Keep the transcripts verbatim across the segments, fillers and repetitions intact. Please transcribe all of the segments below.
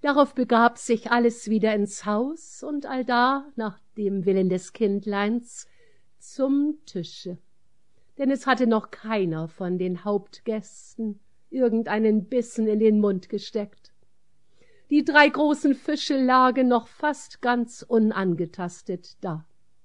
Darauf begab sich alles wieder ins Haus und allda, nach dem Willen des Kindleins, zum Tische. Denn es hatte noch keiner von den Hauptgästen irgendeinen Bissen in den Mund gesteckt. Die drei großen Fische lagen noch fast ganz unangetastet da.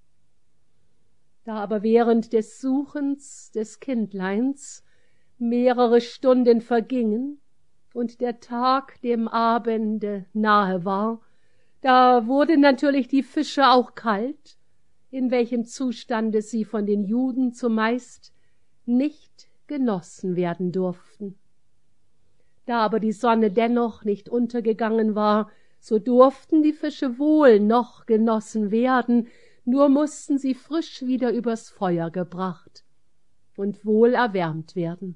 Da aber während des Suchens des Kindleins mehrere Stunden vergingen und der Tag dem Abende nahe war, da wurden natürlich die Fische auch kalt, in welchem Zustande sie von den Juden zumeist nicht genossen werden durften. Da aber die Sonne dennoch nicht untergegangen war, so durften die Fische wohl noch genossen werden, nur mußten sie frisch wieder übers Feuer gebracht und wohl erwärmt werden.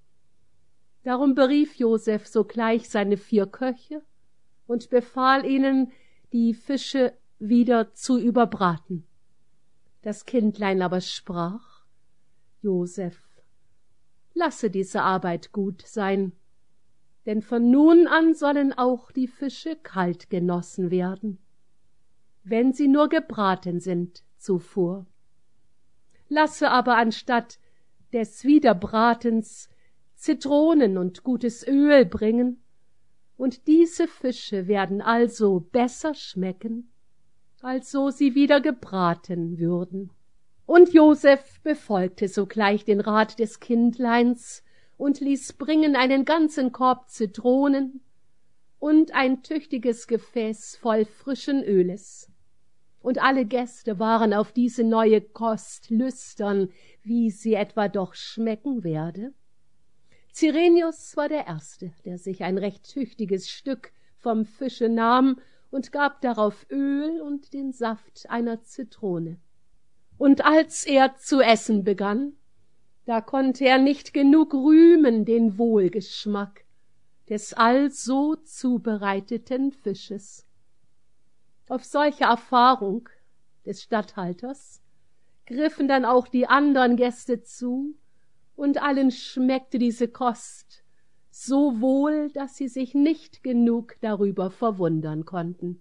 Darum berief Joseph sogleich seine vier Köche und befahl ihnen, die Fische wieder zu überbraten. Das Kindlein aber sprach: Joseph, lasse diese Arbeit gut sein, denn von nun an sollen auch die Fische kalt genossen werden, wenn sie nur gebraten sind zuvor. Lasse aber anstatt des Wiederbratens Zitronen und gutes Öl bringen, und diese Fische werden also besser schmecken, als so sie wieder gebraten würden. Und Joseph befolgte sogleich den Rat des Kindleins und ließ bringen einen ganzen Korb Zitronen und ein tüchtiges Gefäß voll frischen Öles. Und alle Gäste waren auf diese neue Kost lüstern, wie sie etwa doch schmecken werde. Cyrenius war der Erste, der sich ein recht tüchtiges Stück vom Fische nahm und gab darauf Öl und den Saft einer Zitrone. Und als er zu essen begann, da konnte er nicht genug rühmen den Wohlgeschmack des also zubereiteten Fisches. Auf solche Erfahrung des Statthalters griffen dann auch die andern Gäste zu, und allen schmeckte diese Kost so wohl, dass sie sich nicht genug darüber verwundern konnten.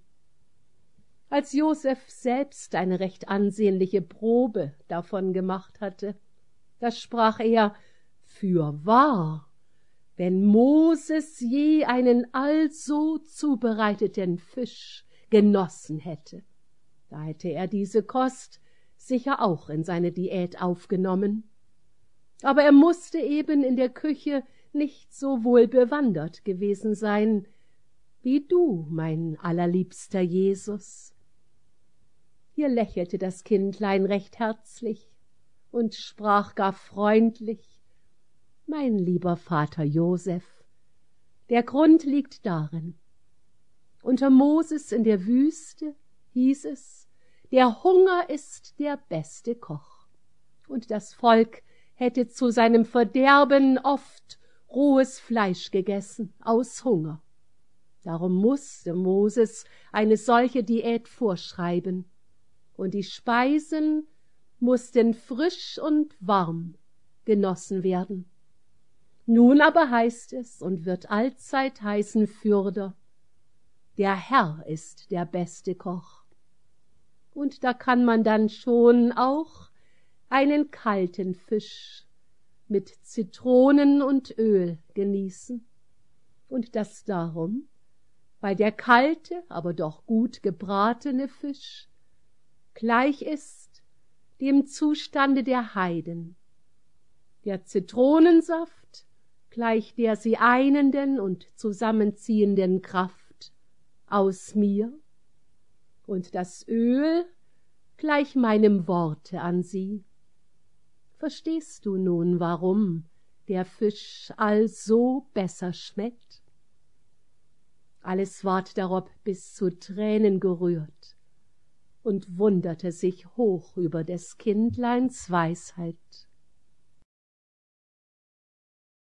Als Joseph selbst eine recht ansehnliche Probe davon gemacht hatte, da sprach er: Fürwahr, wenn Moses je einen also zubereiteten Fisch genossen hätte, da hätte er diese Kost sicher auch in seine Diät aufgenommen. Aber er mußte eben in der Küche nicht so wohl bewandert gewesen sein wie du, mein allerliebster Jesus. Hier lächelte das Kindlein recht herzlich und sprach gar freundlich: Mein lieber Vater Joseph, der Grund liegt darin: Unter Moses in der Wüste hieß es, der Hunger ist der beste Koch, und das Volk hätte zu seinem Verderben oft rohes Fleisch gegessen, aus Hunger. Darum mußte Moses eine solche Diät vorschreiben, und die Speisen mußten frisch und warm genossen werden. Nun aber heißt es und wird allzeit heißen fürder: Der Herr ist der beste Koch. Und da kann man dann schon auch einen kalten Fisch mit Zitronen und Öl genießen, und das darum, weil der kalte, aber doch gut gebratene Fisch gleich ist dem Zustande der Heiden, der Zitronensaft gleich der sie einenden und zusammenziehenden Kraft aus mir, und das Öl gleich meinem Worte an sie. Verstehst du nun, warum der Fisch also besser schmeckt? Alles ward darob bis zu Tränen gerührt und wunderte sich hoch über des Kindleins Weisheit.